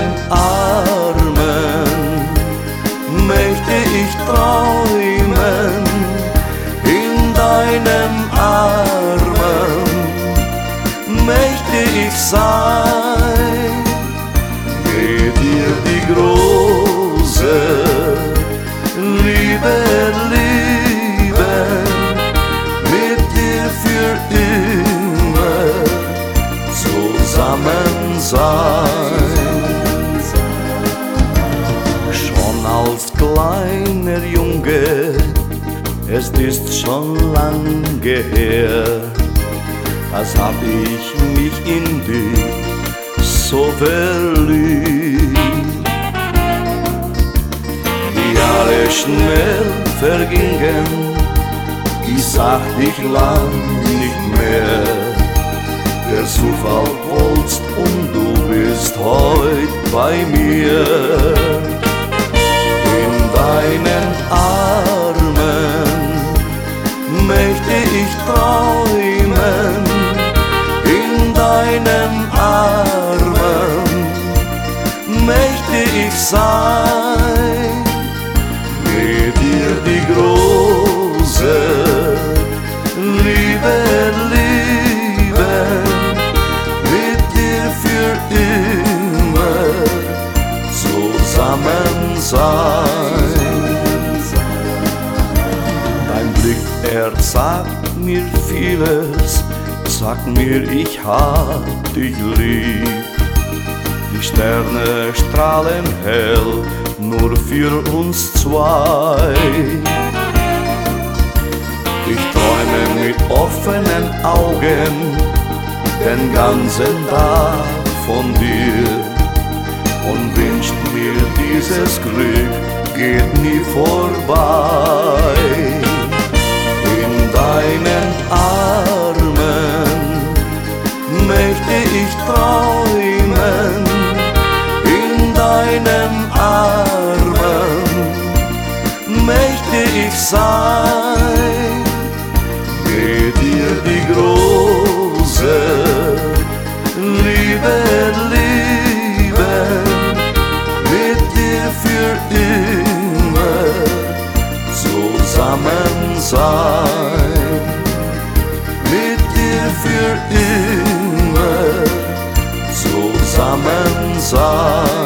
Armen möchte ich träumen, in deinen Armen möchte ich sein, mit dir die große Liebe lieben, mit dir für immer zusammen sein. Schon als kleiner Junge, es ist schon lange her, als hab ich mich in dich so verliebt. Die Jahre schnell vergingen, ich sah dich lang nicht mehr. Der Zufall wollte und du bist heut bei mir. In deinen Armen möchte ich träumen, in deinen Armen möchte ich sein, mit dir die große Liebe lieben, mit dir für immer zusammen sein. Dein Blick, er sagt mir vieles, sagt mir, ich hab dich lieb. Die Sterne strahlen hell, nur für uns zwei. Ich träume mit offenen Augen den ganzen Tag von dir und wünscht mir, dieses Glück geht nie vorbei. In deinen Armen möchte ich träumen, in deinen Armen möchte ich sein, mit dir die große Liebe lieben, mit dir für immer zusammen sein, mit dir für immer zusammen sein.